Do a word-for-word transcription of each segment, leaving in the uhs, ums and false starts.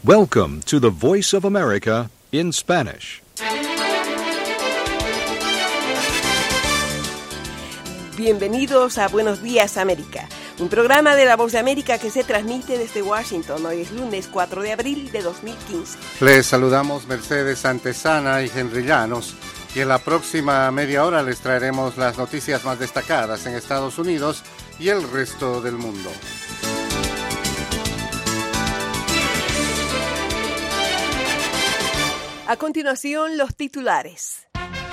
Welcome to the Voice of America in Spanish. Bienvenidos a Buenos Días, América, un programa de La Voz de América que se transmite desde Washington. Hoy es lunes cuatro de abril de dos mil quince. Les saludamos Mercedes Antesana y Henry Llanos, y en la próxima media hora les traeremos las noticias más destacadas en Estados Unidos y el resto del mundo. A continuación, los titulares.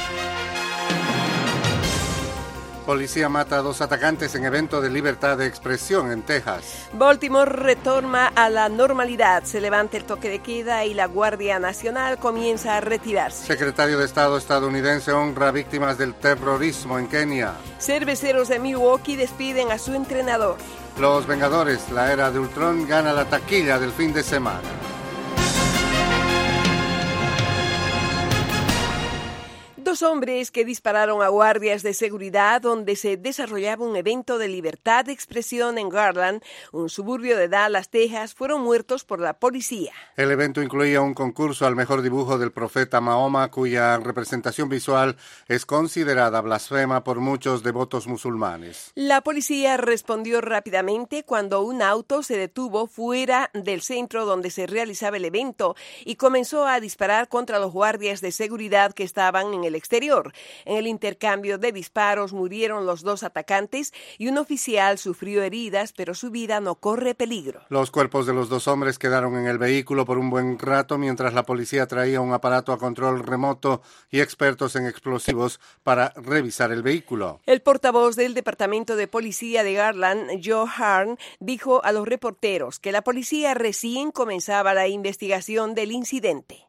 Policía mata a dos atacantes en evento de libertad de expresión en Texas. Baltimore retorna a la normalidad. Se levanta el toque de queda y la Guardia Nacional comienza a retirarse. Secretario de Estado estadounidense honra a víctimas del terrorismo en Kenia. Cerveceros de Milwaukee despiden a su entrenador. Los Vengadores, la era de Ultron, gana la taquilla del fin de semana. Dos hombres que dispararon a guardias de seguridad donde se desarrollaba un evento de libertad de expresión en Garland, un suburbio de Dallas, Texas, fueron muertos por la policía. El evento incluía un concurso al mejor dibujo del profeta Mahoma, cuya representación visual es considerada blasfema por muchos devotos musulmanes. La policía respondió rápidamente cuando un auto se detuvo fuera del centro donde se realizaba el evento y comenzó a disparar contra los guardias de seguridad que estaban en el exterior. En el intercambio de disparos murieron los dos atacantes y un oficial sufrió heridas, pero su vida no corre peligro. Los cuerpos de los dos hombres quedaron en el vehículo por un buen rato mientras la policía traía un aparato a control remoto y expertos en explosivos para revisar el vehículo. El portavoz del Departamento de Policía de Garland, Joe Harn, dijo a los reporteros que la policía recién comenzaba la investigación del incidente.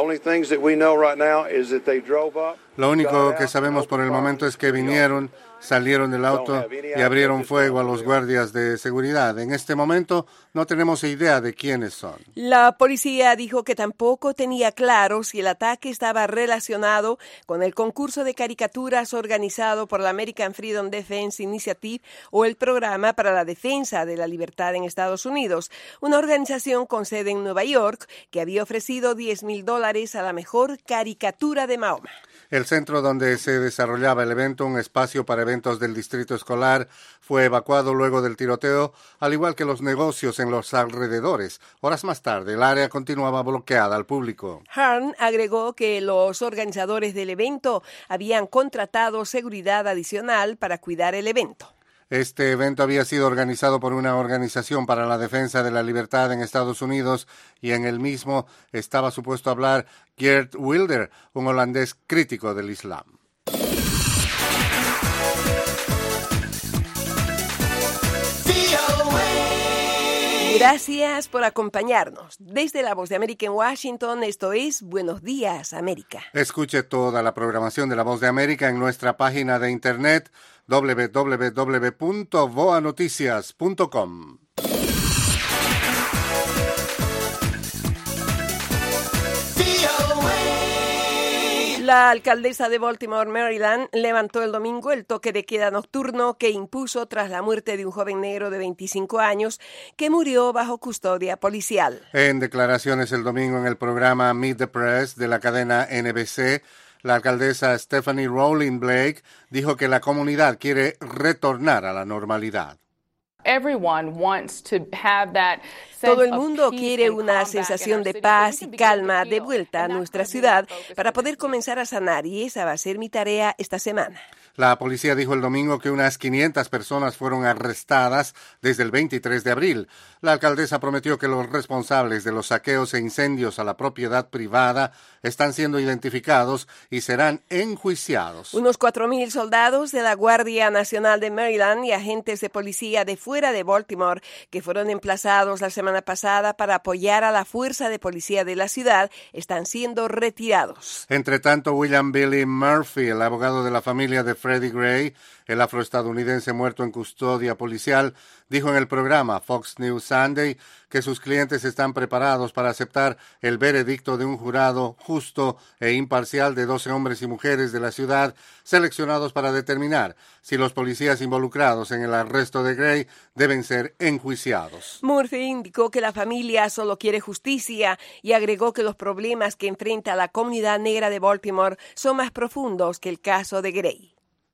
Lo único que sabemos por el momento es que vinieron, salieron del auto y abrieron fuego a los guardias de seguridad. En este momento no tenemos idea de quiénes son. La policía dijo que tampoco tenía claro si el ataque estaba relacionado con el concurso de caricaturas organizado por la American Freedom Defense Initiative o el Programa para la Defensa de la Libertad en Estados Unidos, una organización con sede en Nueva York que había ofrecido diez mil dólares a la mejor caricatura de Mahoma. El centro donde se desarrollaba el evento, un espacio para eventos del distrito escolar, fue evacuado luego del tiroteo, al igual que los negocios en los alrededores. Horas más tarde, el área continuaba bloqueada al público. Harn agregó que los organizadores del evento habían contratado seguridad adicional para cuidar el evento. Este evento había sido organizado por una organización para la defensa de la libertad en Estados Unidos y en el mismo estaba supuesto hablar Geert Wilder, un holandés crítico del Islam. Gracias por acompañarnos. Desde La Voz de América en Washington, esto es Buenos Días, América. Escuche toda la programación de La Voz de América en nuestra página de internet doble u doble u doble u punto voa noticias punto com. La alcaldesa de Baltimore, Maryland, levantó el domingo el toque de queda nocturno que impuso tras la muerte de un joven negro de veinticinco años que murió bajo custodia policial. En declaraciones el domingo en el programa Meet the Press de la cadena N B C, la alcaldesa Stephanie Rowling Blake dijo que la comunidad quiere retornar a la normalidad. Todo el mundo quiere una sensación de paz y calma de vuelta a nuestra ciudad para poder comenzar a sanar, y esa va a ser mi tarea esta semana. La policía dijo el domingo que unas quinientas personas fueron arrestadas desde el veintitrés de abril. La alcaldesa prometió que los responsables de los saqueos e incendios a la propiedad privada están siendo identificados y serán enjuiciados. Unos cuatro mil soldados de la Guardia Nacional de Maryland y agentes de policía de fuera de Baltimore, que fueron emplazados la semana pasada para apoyar a la fuerza de policía de la ciudad, están siendo retirados. Entre tanto, William Billy Murphy, el abogado de la familia de Freddie Gray, el afroestadounidense muerto en custodia policial, dijo en el programa Fox News Sunday que sus clientes están preparados para aceptar el veredicto de un jurado justo e imparcial de doce hombres y mujeres de la ciudad seleccionados para determinar si los policías involucrados en el arresto de Gray deben ser enjuiciados. Murphy indicó que la familia solo quiere justicia y agregó que los problemas que enfrenta la comunidad negra de Baltimore son más profundos que el caso de Gray.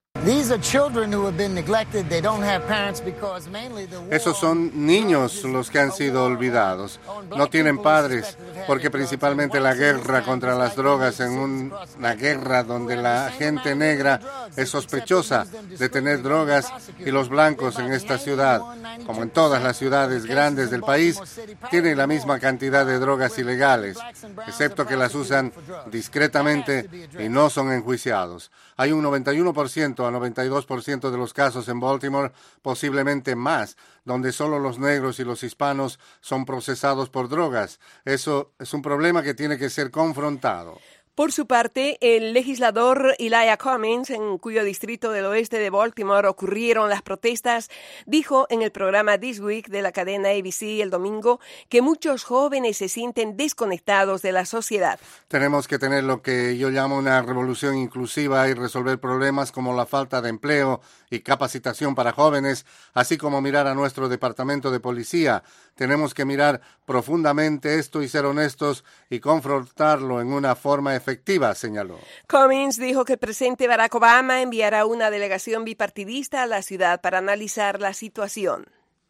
Esos son niños los que han sido olvidados. No tienen padres, porque principalmente la guerra contra las drogas, en un, una guerra donde la gente negra es sospechosa de tener drogas y los blancos en esta ciudad, como en todas las ciudades grandes del país, tienen la misma cantidad de drogas ilegales, excepto que las usan discretamente y no son enjuiciados. Hay un noventa y uno por ciento a noventa y dos por ciento de los casos en Baltimore, posiblemente más, donde solo los negros y los hispanos son procesados por drogas. Eso es un problema que tiene que ser confrontado. Por su parte, el legislador Elijah Cummings, en cuyo distrito del oeste de Baltimore ocurrieron las protestas, dijo en el programa This Week de la cadena A B C el domingo que muchos jóvenes se sienten desconectados de la sociedad. Tenemos que tener lo que yo llamo una revolución inclusiva y resolver problemas como la falta de empleo y capacitación para jóvenes, así como mirar a nuestro departamento de policía. Tenemos que mirar profundamente esto y ser honestos y confrontarlo en una forma efectiva, señaló. Cummings dijo que el presidente Barack Obama enviará una delegación bipartidista a la ciudad para analizar la situación.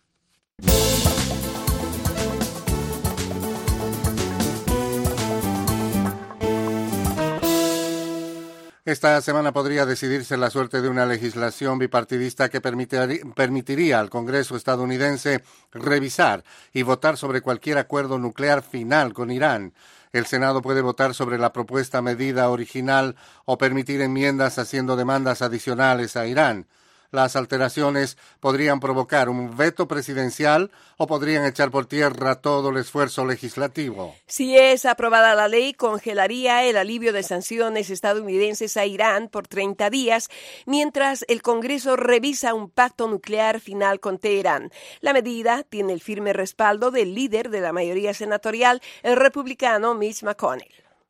Esta semana podría decidirse la suerte de una legislación bipartidista que permitiría al Congreso estadounidense revisar y votar sobre cualquier acuerdo nuclear final con Irán. El Senado puede votar sobre la propuesta medida original o permitir enmiendas haciendo demandas adicionales a Irán. Las alteraciones podrían provocar un veto presidencial o podrían echar por tierra todo el esfuerzo legislativo. Si es aprobada la ley, congelaría el alivio de sanciones estadounidenses a Irán por treinta días, mientras el Congreso revisa un pacto nuclear final con Teherán. La medida tiene el firme respaldo del líder de la mayoría senatorial, el republicano Mitch McConnell.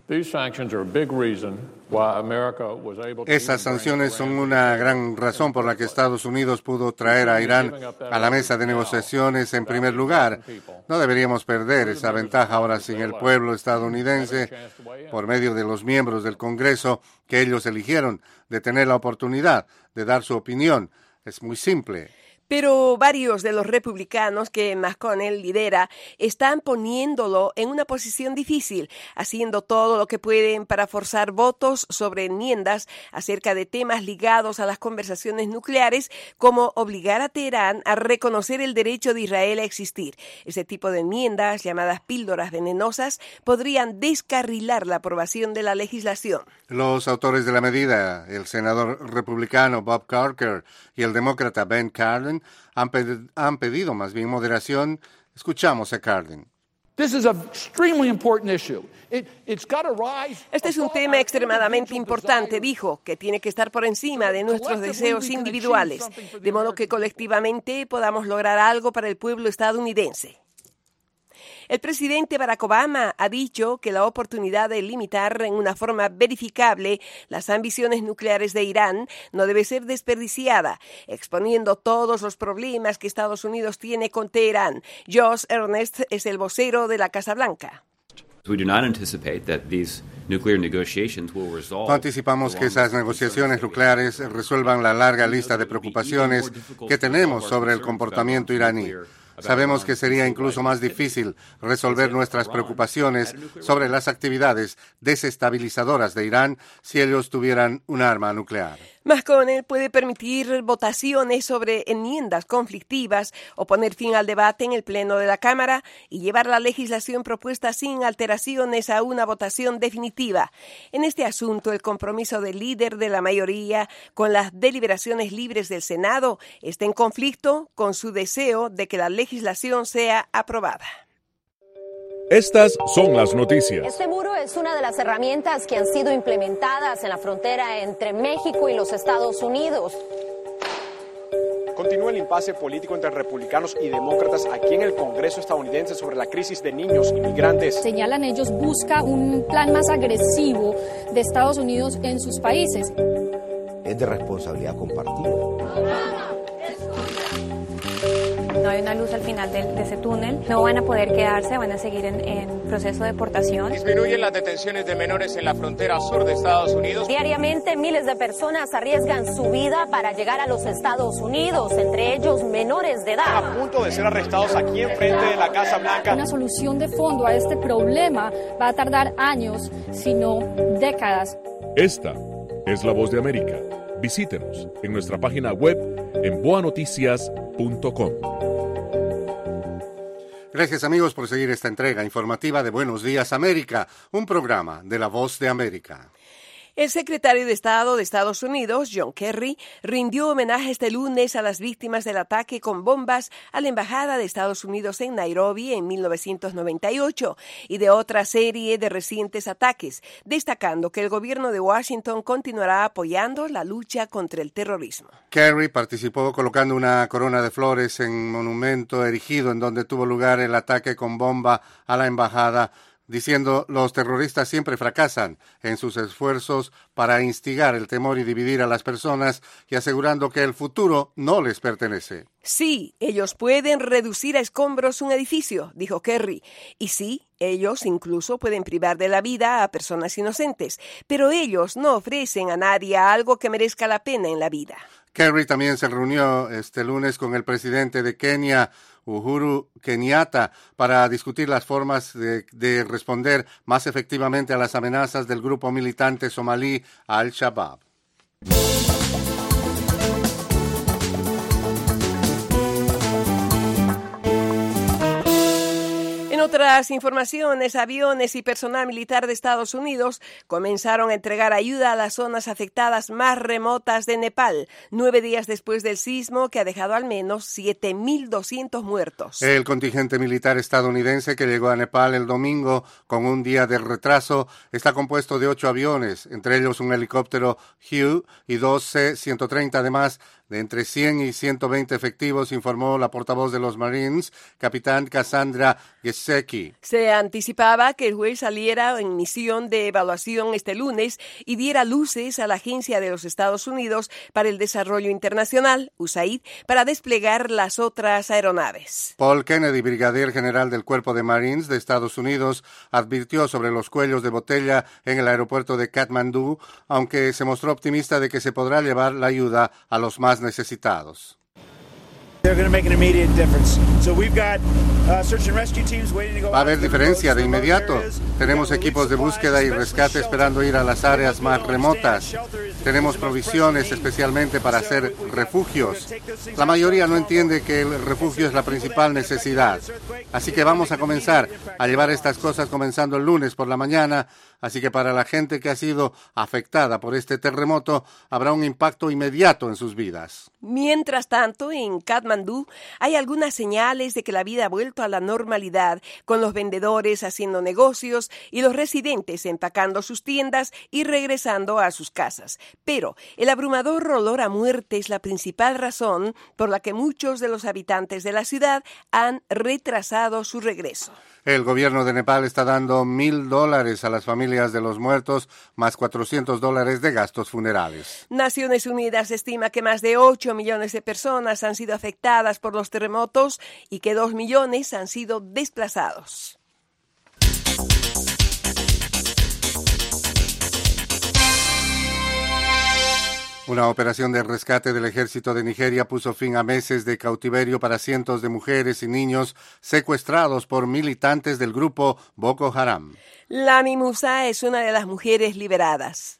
Esas sanciones son una gran razón por la que Estados Unidos pudo traer a Irán a la mesa de negociaciones en primer lugar. No deberíamos perder esa ventaja ahora sin el pueblo estadounidense, por medio de los miembros del Congreso que ellos eligieron, de tener la oportunidad de dar su opinión. Es muy simple. Pero varios de los republicanos que McConnell lidera están poniéndolo en una posición difícil, haciendo todo lo que pueden para forzar votos sobre enmiendas acerca de temas ligados a las conversaciones nucleares, como obligar a Teherán a reconocer el derecho de Israel a existir. Ese tipo de enmiendas, llamadas píldoras venenosas, podrían descarrilar la aprobación de la legislación. Los autores de la medida, el senador republicano Bob Corker y el demócrata Ben Cardin, han, ped- han pedido más bien moderación. Escuchamos a Cardin. Este es un tema extremadamente importante, dijo, que tiene que estar por encima de nuestros deseos individuales, de modo que colectivamente podamos lograr algo para el pueblo estadounidense. El presidente Barack Obama ha dicho que la oportunidad de limitar en una forma verificable las ambiciones nucleares de Irán no debe ser desperdiciada, exponiendo todos los problemas que Estados Unidos tiene con Teherán. Josh Earnest es el vocero de la Casa Blanca. No anticipamos que esas negociaciones nucleares resuelvan la larga lista de preocupaciones que tenemos sobre el comportamiento iraní. Sabemos que sería incluso más difícil resolver nuestras preocupaciones sobre las actividades desestabilizadoras de Irán si ellos tuvieran un arma nuclear. McConnell puede permitir votaciones sobre enmiendas conflictivas o poner fin al debate en el Pleno de la Cámara y llevar la legislación propuesta sin alteraciones a una votación definitiva. En este asunto, el compromiso del líder de la mayoría con las deliberaciones libres del Senado está en conflicto con su deseo de que la legislación sea aprobada. Estas son las noticias. Este muro es una de las herramientas que han sido implementadas en la frontera entre México y los Estados Unidos. Continúa el impasse político entre republicanos y demócratas aquí en el Congreso estadounidense sobre la crisis de niños inmigrantes. Señalan ellos, busca un plan más agresivo de Estados Unidos en sus países. Es de responsabilidad compartida. No hay una luz al final de, de ese túnel. No van a poder quedarse, van a seguir en, en proceso de deportación. Disminuyen las detenciones de menores en la frontera sur de Estados Unidos. Diariamente miles de personas arriesgan su vida para llegar a los Estados Unidos, entre ellos menores de edad. A punto de ser arrestados aquí enfrente de la Casa Blanca. Una solución de fondo a este problema va a tardar años, si no décadas. Esta es La Voz de América. Visítenos en nuestra página web en boa noticias punto com. Gracias amigos por seguir esta entrega informativa de Buenos Días América, un programa de La Voz de América. El secretario de Estado de Estados Unidos, John Kerry, rindió homenaje este lunes a las víctimas del ataque con bombas a la Embajada de Estados Unidos en Nairobi en mil novecientos noventa y ocho y de otra serie de recientes ataques, destacando que el gobierno de Washington continuará apoyando la lucha contra el terrorismo. Kerry participó colocando una corona de flores en un monumento erigido en donde tuvo lugar el ataque con bomba a la embajada, diciendo los terroristas siempre fracasan en sus esfuerzos para instigar el temor y dividir a las personas y asegurando que el futuro no les pertenece. Sí, ellos pueden reducir a escombros un edificio, dijo Kerry, y sí, ellos incluso pueden privar de la vida a personas inocentes, pero ellos no ofrecen a nadie algo que merezca la pena en la vida. Kerry también se reunió este lunes con el presidente de Kenia, Uhuru Kenyatta, para discutir las formas de, de responder más efectivamente a las amenazas del grupo militante somalí Al-Shabaab. En otras informaciones, aviones y personal militar de Estados Unidos comenzaron a entregar ayuda a las zonas afectadas más remotas de Nepal, nueve días después del sismo que ha dejado al menos siete mil doscientos muertos. El contingente militar estadounidense que llegó a Nepal el domingo con un día de retraso está compuesto de ocho aviones, entre ellos un helicóptero Hugh y dos C ciento treinta, además de entre cien y ciento veinte efectivos, informó la portavoz de los Marines, capitán Cassandra Gesecki. Se anticipaba que el juez saliera en misión de evaluación este lunes y diera luces a la Agencia de los Estados Unidos para el Desarrollo Internacional, U S A I D, para desplegar las otras aeronaves. Paul Kennedy, brigadier general del Cuerpo de Marines de Estados Unidos, advirtió sobre los cuellos de botella en el aeropuerto de Katmandú, aunque se mostró optimista de que se podrá llevar la ayuda a los más necesitados. Va a haber diferencia de inmediato. Tenemos equipos de búsqueda y rescate esperando ir a las áreas más remotas. Tenemos provisiones especialmente para hacer refugios. La mayoría no entiende que el refugio es la principal necesidad. Así que vamos a comenzar a llevar estas cosas comenzando el lunes por la mañana. Así que para la gente que ha sido afectada por este terremoto, habrá un impacto inmediato en sus vidas. Mientras tanto, en Katmandú hay algunas señales de que la vida ha vuelto a la normalidad, con los vendedores haciendo negocios y los residentes empacando sus tiendas y regresando a sus casas. Pero el abrumador olor a muerte es la principal razón por la que muchos de los habitantes de la ciudad han retrasado su regreso. El gobierno de Nepal está dando mil dólares a las familias de los muertos, más cuatrocientos dólares de gastos funerales. Naciones Unidas estima que más de ocho millones de personas han sido afectadas por los terremotos y que dos millones han sido desplazados. Una operación de rescate del ejército de Nigeria puso fin a meses de cautiverio para cientos de mujeres y niños secuestrados por militantes del grupo Boko Haram. Lami Musa es una de las mujeres liberadas.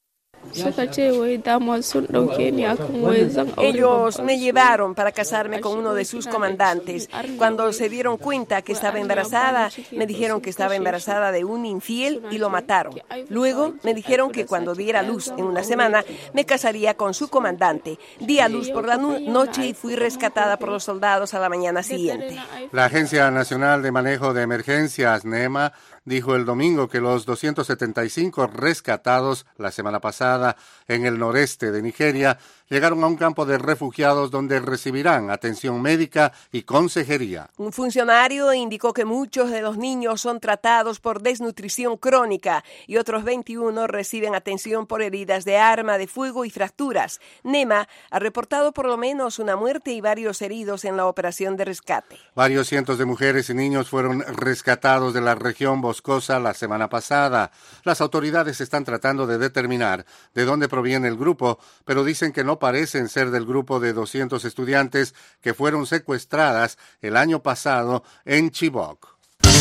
Ellos me llevaron para casarme con uno de sus comandantes. Cuando se dieron cuenta que estaba embarazada, me dijeron que estaba embarazada de un infiel y lo mataron. Luego me dijeron que cuando diera luz en una semana, me casaría con su comandante. Di a luz por la noche y fui rescatada por los soldados a la mañana siguiente. La Agencia Nacional de Manejo de Emergencias, NEMA, dijo el domingo que los doscientos setenta y cinco rescatados la semana pasada en el noreste de Nigeria llegaron a un campo de refugiados donde recibirán atención médica y consejería. Un funcionario indicó que muchos de los niños son tratados por desnutrición crónica y otros veintiuno reciben atención por heridas de arma de fuego y fracturas. NEMA ha reportado por lo menos una muerte y varios heridos en la operación de rescate. Varios cientos de mujeres y niños fueron rescatados de la región boscosa la semana pasada. Las autoridades están tratando de determinar de dónde proviene el grupo, pero dicen que no parecen ser del grupo de doscientos estudiantes que fueron secuestradas el año pasado en Chibok.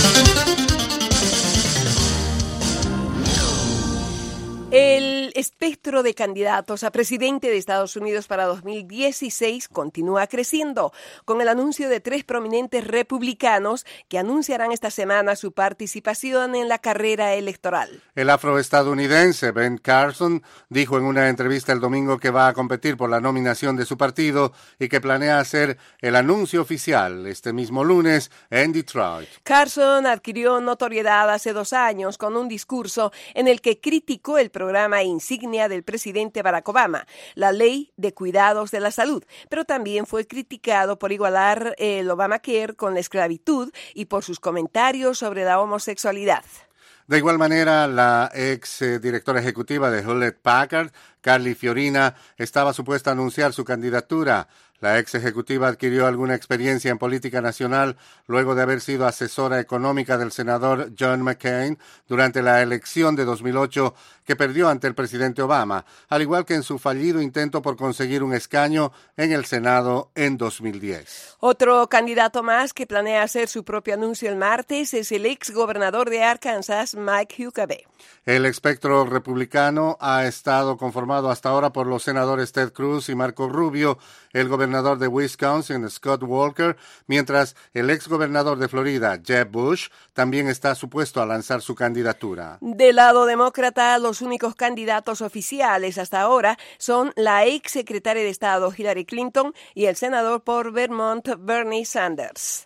El espectro de candidatos a presidente de Estados Unidos para dos mil dieciséis continúa creciendo, con el anuncio de tres prominentes republicanos que anunciarán esta semana su participación en la carrera electoral. El afroestadounidense Ben Carson dijo en una entrevista el domingo que va a competir por la nominación de su partido y que planea hacer el anuncio oficial este mismo lunes en Detroit. Carson adquirió notoriedad hace dos años con un discurso en el que criticó el programa insignia del presidente Barack Obama, la Ley de Cuidados de la Salud, pero también fue criticado por igualar el Obamacare con la esclavitud y por sus comentarios sobre la homosexualidad. De igual manera, la ex eh, directora ejecutiva de Hewlett Packard, Carly Fiorina, estaba supuesta a anunciar su candidatura. La ex ejecutiva adquirió alguna experiencia en política nacional luego de haber sido asesora económica del senador John McCain durante la elección de dos mil ocho que perdió ante el presidente Obama, al igual que en su fallido intento por conseguir un escaño en el Senado en dos mil diez. Otro candidato más que planea hacer su propio anuncio el martes es el ex gobernador de Arkansas, Mike Huckabee. El espectro republicano ha estado conformado hasta ahora por los senadores Ted Cruz y Marco Rubio, el gobernador de Wisconsin, Scott Walker, mientras el ex gobernador de Florida, Jeb Bush, también está supuesto a lanzar su candidatura. Del lado demócrata, los únicos candidatos oficiales hasta ahora son la ex secretaria de Estado Hillary Clinton y el senador por Vermont, Bernie Sanders.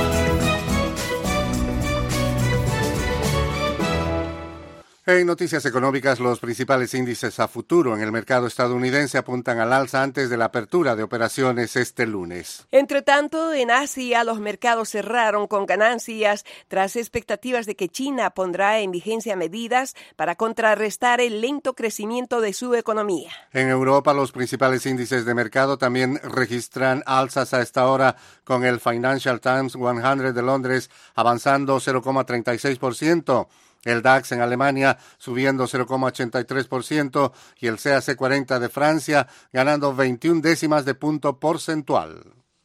En noticias económicas, los principales índices a futuro en el mercado estadounidense apuntan al alza antes de la apertura de operaciones este lunes. Entre tanto, en Asia los mercados cerraron con ganancias tras expectativas de que China pondrá en vigencia medidas para contrarrestar el lento crecimiento de su economía. En Europa, los principales índices de mercado también registran alzas a esta hora, con el Financial Times cien de Londres avanzando cero coma treinta y seis por ciento. El DAX en Alemania subiendo cero coma ochenta y tres por ciento y el C A C cuarenta de Francia ganando veintiuna décimas de punto porcentual.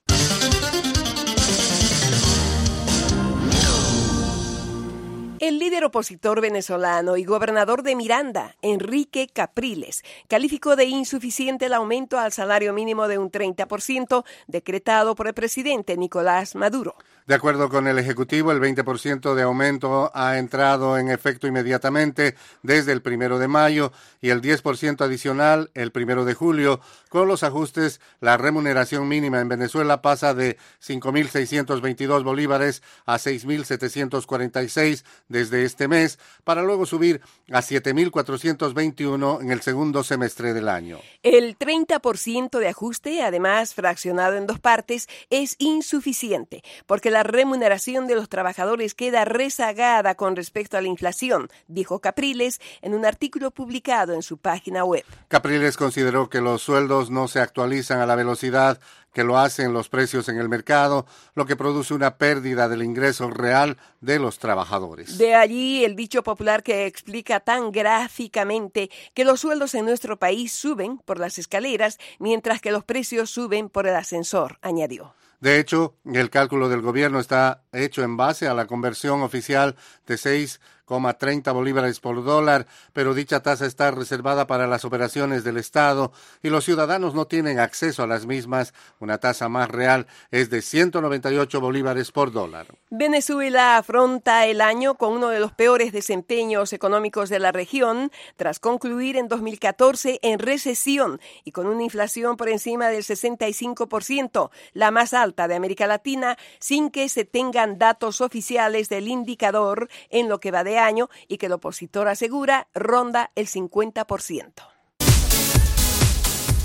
El líder opositor venezolano y gobernador de Miranda, Enrique Capriles, calificó de insuficiente el aumento al salario mínimo de un treinta por ciento decretado por el presidente Nicolás Maduro. De acuerdo con el Ejecutivo, el veinte por ciento de aumento ha entrado en efecto inmediatamente desde el primero de mayo y el diez por ciento adicional el primero de julio. Con los ajustes, la remuneración mínima en Venezuela pasa de cinco mil seiscientos veintidós bolívares a seis mil setecientos cuarenta y seis desde este mes, para luego subir a siete mil cuatrocientos veintiuno en el segundo semestre del año. El treinta por ciento de ajuste, además fraccionado en dos partes, es insuficiente, porque la remuneración de los trabajadores queda rezagada con respecto a la inflación, dijo Capriles en un artículo publicado en su página web. Capriles consideró que los sueldos no se actualizan a la velocidad que lo hacen los precios en el mercado, lo que produce una pérdida del ingreso real de los trabajadores. De allí el dicho popular que explica tan gráficamente que los sueldos en nuestro país suben por las escaleras, mientras que los precios suben por el ascensor, añadió. De hecho, el cálculo del gobierno está hecho en base a la conversión oficial de seis coma treinta bolívares por dólar, pero dicha tasa está reservada para las operaciones del Estado y los ciudadanos no tienen acceso a las mismas. Una tasa más real es de ciento noventa y ocho bolívares por dólar. Venezuela afronta el año con uno de los peores desempeños económicos de la región, tras concluir en dos mil catorce en recesión y con una inflación por encima del sesenta y cinco por ciento, la más alta de América Latina, sin que se tengan datos oficiales del indicador en lo que va de año y que el opositor asegura ronda el cincuenta por ciento.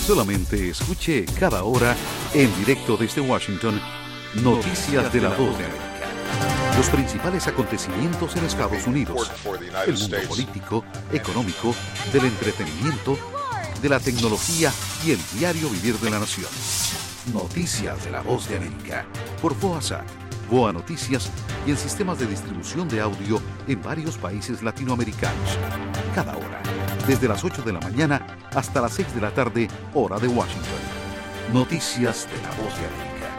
Solamente escuche cada hora, en directo desde Washington, Noticias de la Voz de América. Los principales acontecimientos en Estados Unidos, el mundo político, económico, del entretenimiento, de la tecnología y el diario vivir de la nación. Noticias de la Voz de América, por VOASAT, VOA Noticias y en sistemas de distribución de audio en varios países latinoamericanos. Cada hora, desde las ocho de la mañana hasta las seis de la tarde, hora de Washington. Noticias de la Voz de América.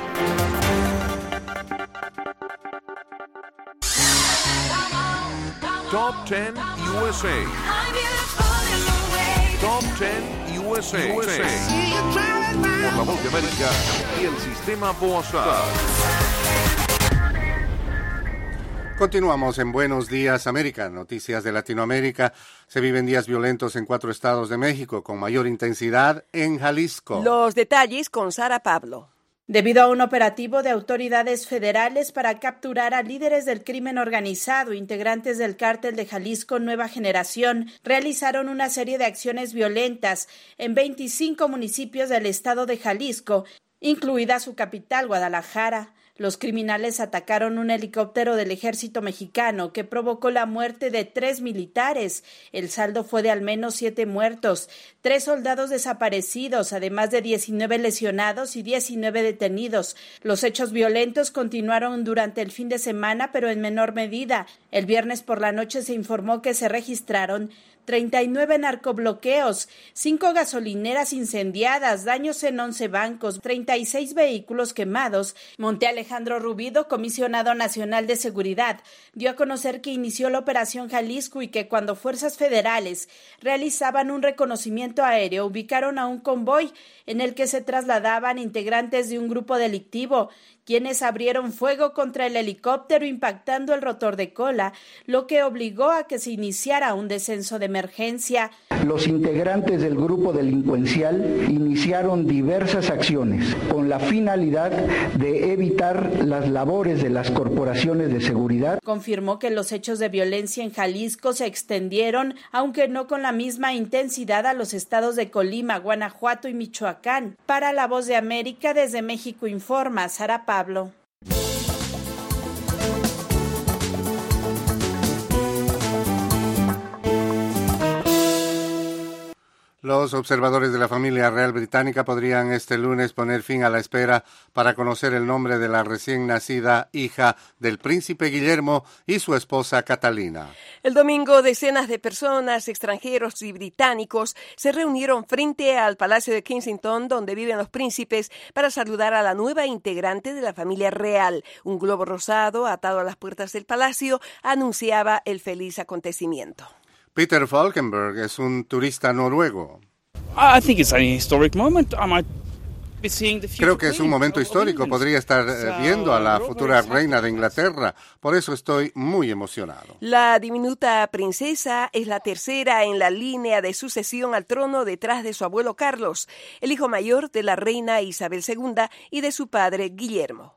Top diez U S A. Top diez U S A. U S A. Por la Voz de América y el sistema VOASAT. Continuamos en Buenos Días América, noticias de Latinoamérica. Se viven días violentos en cuatro estados de México, con mayor intensidad en Jalisco. Los detalles con Sara Pablo. Debido a un operativo de autoridades federales para capturar a líderes del crimen organizado, integrantes del cártel de Jalisco Nueva Generación realizaron una serie de acciones violentas en veinticinco municipios del estado de Jalisco, incluida su capital, Guadalajara. Los criminales atacaron un helicóptero del ejército mexicano que provocó la muerte de tres militares. El saldo fue de al menos siete muertos, tres soldados desaparecidos, además de diecinueve lesionados y diecinueve detenidos. Los hechos violentos continuaron durante el fin de semana, pero en menor medida. El viernes por la noche se informó que se registraron treinta y nueve narcobloqueos, cinco gasolineras incendiadas, daños en once bancos, treinta y seis vehículos quemados. Monte Alejandro Rubido, comisionado nacional de seguridad, dio a conocer que inició la Operación Jalisco y que cuando fuerzas federales realizaban un reconocimiento aéreo, ubicaron a un convoy en el que se trasladaban integrantes de un grupo delictivo, quienes abrieron fuego contra el helicóptero impactando el rotor de cola, lo que obligó a que se iniciara un descenso de emergencia. Los integrantes del grupo delincuencial iniciaron diversas acciones con la finalidad de evitar las labores de las corporaciones de seguridad. Confirmó que los hechos de violencia en Jalisco se extendieron, aunque no con la misma intensidad, a los estados de Colima, Guanajuato y Michoacán. Para La Voz de América, desde México informa Sara Pablo. Los observadores de la familia real británica podrían este lunes poner fin a la espera para conocer el nombre de la recién nacida hija del príncipe Guillermo y su esposa Catalina. El domingo, decenas de personas, extranjeros y británicos, se reunieron frente al Palacio de Kensington, donde viven los príncipes, para saludar a la nueva integrante de la familia real. Un globo rosado atado a las puertas del palacio anunciaba el feliz acontecimiento. Peter Falkenberg es un turista noruego. Creo que es un momento histórico. Podría estar viendo a la futura reina de Inglaterra. Por eso estoy muy emocionado. La diminuta princesa es la tercera en la línea de sucesión al trono detrás de su abuelo Carlos, el hijo mayor de la reina Isabel segunda y de su padre Guillermo.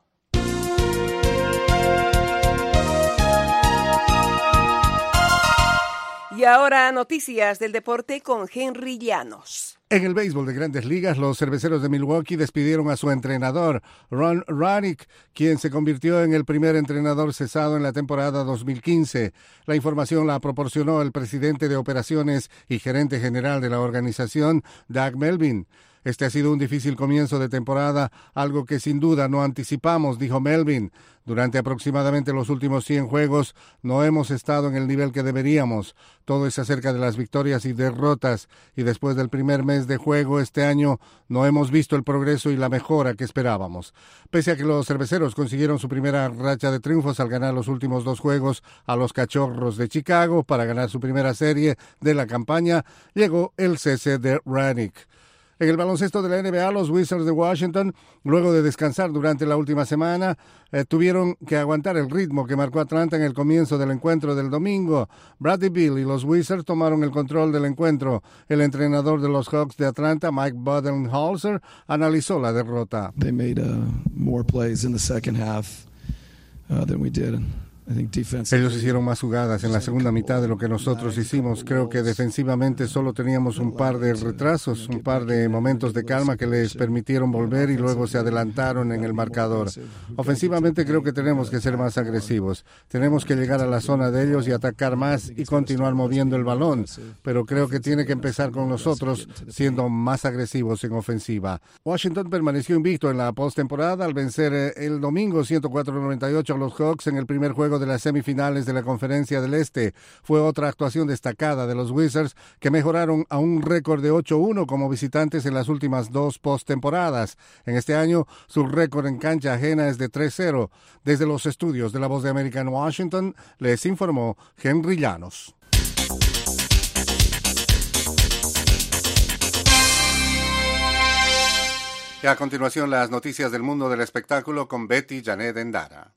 Y ahora noticias del deporte con Henry Llanos. En el béisbol de Grandes Ligas, los cerveceros de Milwaukee despidieron a su entrenador, Ron Ranick, quien se convirtió en el primer entrenador cesado en la temporada dos mil quince. La información la proporcionó el presidente de operaciones y gerente general de la organización, Doug Melvin. Este ha sido un difícil comienzo de temporada, algo que sin duda no anticipamos, dijo Melvin. Durante aproximadamente los últimos cien juegos no hemos estado en el nivel que deberíamos. Todo es acerca de las victorias y derrotas, y después del primer mes de juego este año no hemos visto el progreso y la mejora que esperábamos. Pese a que los cerveceros consiguieron su primera racha de triunfos al ganar los últimos dos juegos a los Cachorros de Chicago para ganar su primera serie de la campaña, llegó el cese de Ranick. En el baloncesto de la N B A, los Wizards de Washington, luego de descansar durante la última semana, eh, tuvieron que aguantar el ritmo que marcó Atlanta en el comienzo del encuentro del domingo. Bradley Beal y los Wizards tomaron el control del encuentro. El entrenador de los Hawks de Atlanta, Mike Budenholzer, analizó la derrota. They made uh, more plays in the second half uh, than we did Ellos hicieron más jugadas en la segunda mitad de lo que nosotros hicimos. Creo que defensivamente solo teníamos un par de retrasos, un par de momentos de calma que les permitieron volver y luego se adelantaron en el marcador. Ofensivamente creo que tenemos que ser más agresivos. Tenemos que llegar a la zona de ellos y atacar más y continuar moviendo el balón. Pero creo que tiene que empezar con nosotros siendo más agresivos en ofensiva. Washington permaneció invicto en la postemporada al vencer el domingo ciento cuatro a noventa y ocho a los Hawks en el primer juego de las semifinales de la Conferencia del Este. Fue otra actuación destacada de los Wizards, que mejoraron a un récord de ocho a uno como visitantes en las últimas dos postemporadas. En este año, su récord en cancha ajena es de tres cero. Desde los estudios de La Voz de América en Washington, les informó Henry Llanos. Y a continuación, las noticias del mundo del espectáculo con Betty Janet Endara.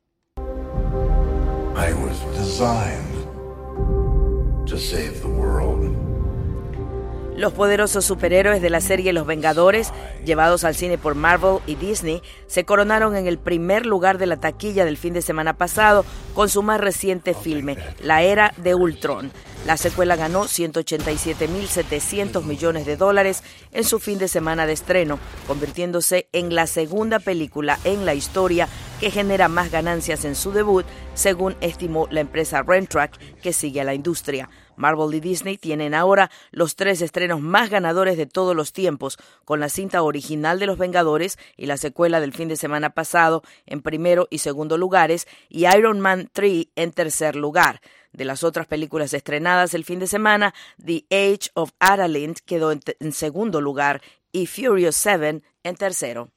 I was designed to save the world. Los poderosos superhéroes de la serie Los Vengadores, llevados al cine por Marvel y Disney, se coronaron en el primer lugar de la taquilla del fin de semana pasado con su más reciente filme, La Era de Ultron. La secuela ganó ciento ochenta y siete mil setecientos millones de dólares en su fin de semana de estreno, convirtiéndose en la segunda película en la historia que genera más ganancias en su debut, según estimó la empresa Rentrack, que sigue a la industria. Marvel y Disney tienen ahora los tres estrenos más ganadores de todos los tiempos, con la cinta original de Los Vengadores y la secuela del fin de semana pasado en primero y segundo lugares, y Iron Man tres en tercer lugar. De las otras películas estrenadas el fin de semana, The Age of Adaline quedó en, en segundo lugar y Furious siete en tercero.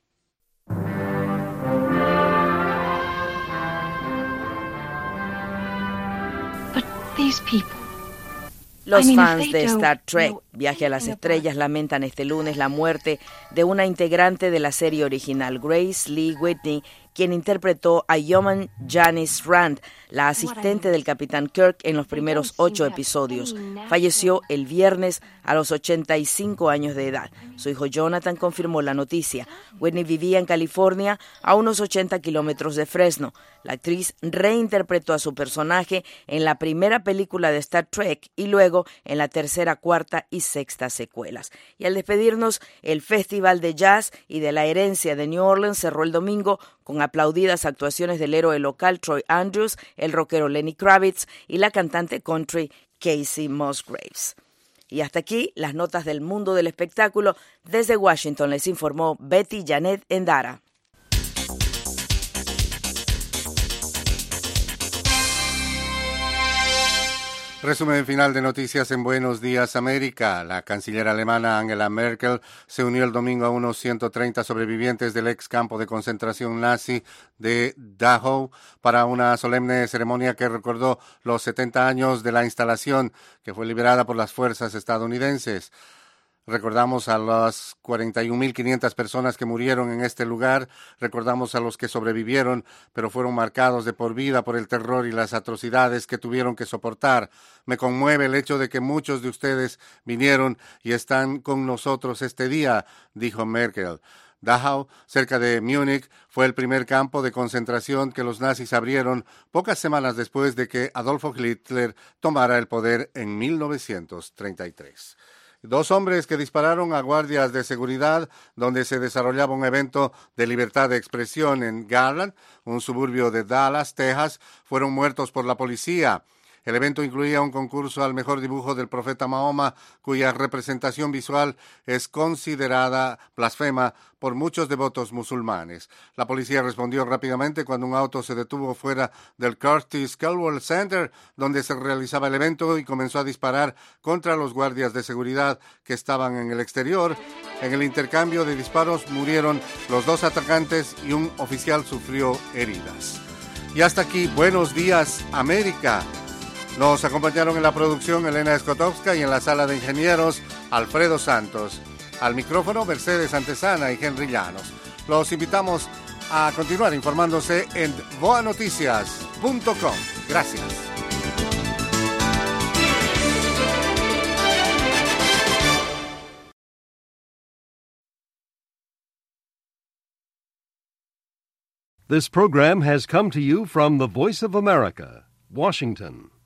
But these people. Los fans de Star Trek, Viaje a las Estrellas, lamentan este lunes la muerte de una integrante de la serie original, Grace Lee Whitney, quien interpretó a Yeoman Janice Rand, la asistente del Capitán Kirk en los primeros ocho episodios. Falleció el viernes a los ochenta y cinco años de edad. Su hijo Jonathan confirmó la noticia. Whitney vivía en California, a unos ochenta kilómetros de Fresno. La actriz reinterpretó a su personaje en la primera película de Star Trek y luego en la tercera, cuarta y sexta secuelas. Y al despedirnos, el Festival de Jazz y de la Herencia de New Orleans cerró el domingo con aplaudidas actuaciones del héroe local Troy Andrews, el rockero Lenny Kravitz y la cantante country Casey Musgraves. Y hasta aquí las notas del mundo del espectáculo. Desde Washington les informó Betty Janet Endara. Resumen final de noticias en Buenos Días América. La canciller alemana Angela Merkel se unió el domingo a unos ciento treinta sobrevivientes del ex campo de concentración nazi de Dachau para una solemne ceremonia que recordó los setenta años de la instalación, que fue liberada por las fuerzas estadounidenses. Recordamos a las cuarenta y un mil quinientas personas que murieron en este lugar, recordamos a los que sobrevivieron, pero fueron marcados de por vida por el terror y las atrocidades que tuvieron que soportar. Me conmueve el hecho de que muchos de ustedes vinieron y están con nosotros este día, dijo Merkel. Dachau, cerca de Múnich, fue el primer campo de concentración que los nazis abrieron pocas semanas después de que Adolfo Hitler tomara el poder en mil novecientos treinta y tres. Dos hombres que dispararon a guardias de seguridad donde se desarrollaba un evento de libertad de expresión en Garland, un suburbio de Dallas, Texas, fueron muertos por la policía. El evento incluía un concurso al mejor dibujo del profeta Mahoma, cuya representación visual es considerada blasfema por muchos devotos musulmanes. La policía respondió rápidamente cuando un auto se detuvo fuera del Curtis Culver Center, donde se realizaba el evento, y comenzó a disparar contra los guardias de seguridad que estaban en el exterior. En el intercambio de disparos murieron los dos atacantes y un oficial sufrió heridas. Y hasta aquí, Buenos Días, América. Nos acompañaron en la producción Elena Skotowska y en la sala de ingenieros Alfredo Santos. Al micrófono Mercedes Antesana y Henry Llanos. Los invitamos a continuar informándose en boa noticias punto com. Gracias. This program has come to you from the Voice of America, Washington.